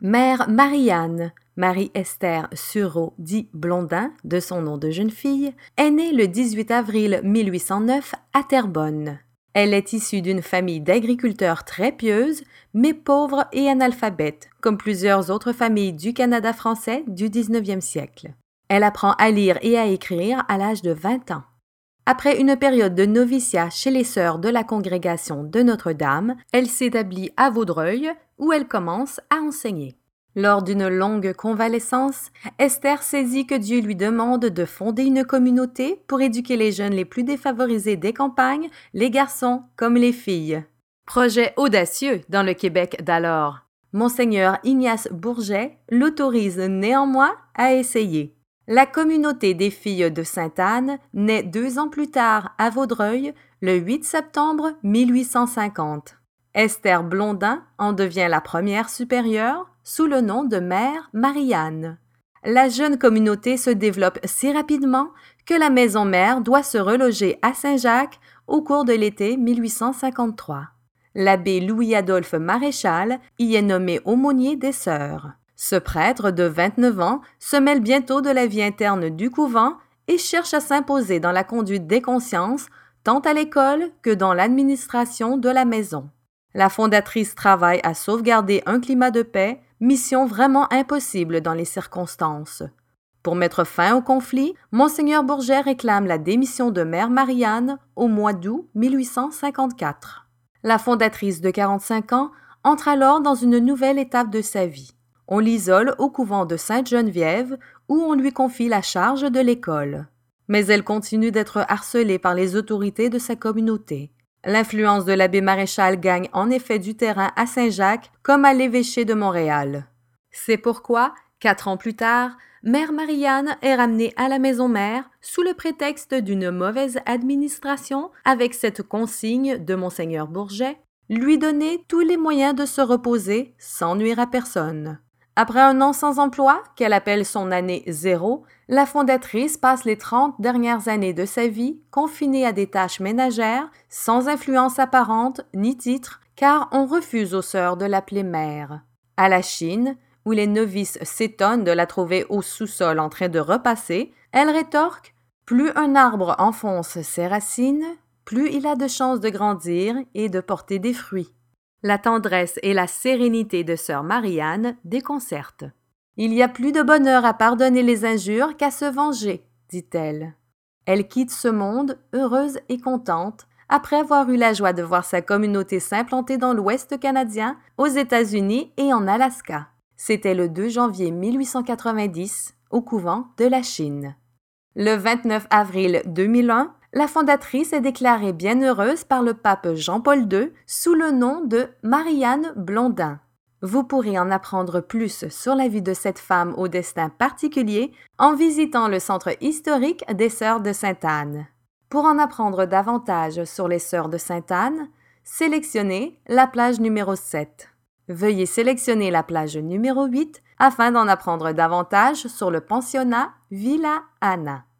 Mère Marie-Anne, Marie-Esther Sureau, dit Blondin, de son nom de jeune fille, est née le 18 avril 1809 à Terrebonne. Elle est issue d'une famille d'agriculteurs très pieuse, mais pauvre et analphabète, comme plusieurs autres familles du Canada français du 19e siècle. Elle apprend à lire et à écrire à l'âge de 20 ans. Après une période de noviciat chez les sœurs de la congrégation de Notre-Dame, elle s'établit à Vaudreuil, où elle commence à enseigner. Lors d'une longue convalescence, Esther saisit que Dieu lui demande de fonder une communauté pour éduquer les jeunes les plus défavorisés des campagnes, les garçons comme les filles. Projet audacieux dans le Québec d'alors. Monseigneur Ignace Bourget l'autorise néanmoins à essayer. La communauté des filles de Sainte-Anne naît 2 ans plus tard à Vaudreuil, le 8 septembre 1850. Esther Blondin en devient la première supérieure sous le nom de Mère Marie-Anne. La jeune communauté se développe si rapidement que la maison mère doit se reloger à Saint-Jacques au cours de l'été 1853. L'abbé Louis-Adolphe Maréchal y est nommé aumônier des sœurs. Ce prêtre de 29 ans se mêle bientôt de la vie interne du couvent et cherche à s'imposer dans la conduite des consciences, tant à l'école que dans l'administration de la maison. La fondatrice travaille à sauvegarder un climat de paix, mission vraiment impossible dans les circonstances. Pour mettre fin au conflit, Monseigneur Bourget réclame la démission de Mère Marie-Anne au mois d'août 1854. La fondatrice de 45 ans entre alors dans une nouvelle étape de sa vie. On l'isole au couvent de Sainte-Geneviève où on lui confie la charge de l'école. Mais elle continue d'être harcelée par les autorités de sa communauté. L'influence de l'abbé Maréchal gagne en effet du terrain à Saint-Jacques comme à l'évêché de Montréal. C'est pourquoi, 4 ans plus tard, Mère Marie-Anne est ramenée à la maison mère sous le prétexte d'une mauvaise administration avec cette consigne de Monseigneur Bourget, lui donner tous les moyens de se reposer sans nuire à personne. Après un an sans emploi, qu'elle appelle son année zéro, la fondatrice passe les 30 dernières années de sa vie confinée à des tâches ménagères, sans influence apparente ni titre, car on refuse aux sœurs de l'appeler mère. À la Chine, où les novices s'étonnent de la trouver au sous-sol en train de repasser, elle rétorque « Plus un arbre enfonce ses racines, plus il a de chances de grandir et de porter des fruits. » La tendresse et la sérénité de sœur Marie-Anne déconcertent. « Il y a plus de bonheur à pardonner les injures qu'à se venger, » dit-elle. Elle quitte ce monde, heureuse et contente, après avoir eu la joie de voir sa communauté s'implanter dans l'Ouest canadien, aux États-Unis et en Alaska. C'était le 2 janvier 1890, au couvent de la Chine. Le 29 avril 2001, la fondatrice est déclarée bienheureuse par le pape Jean-Paul II sous le nom de Marie-Anne Blondin. Vous pourrez en apprendre plus sur la vie de cette femme au destin particulier en visitant le centre historique des Sœurs de Sainte-Anne. Pour en apprendre davantage sur les Sœurs de Sainte-Anne, sélectionnez la plage numéro 7. Veuillez sélectionner la plage numéro 8 afin d'en apprendre davantage sur le pensionnat Villa Anna.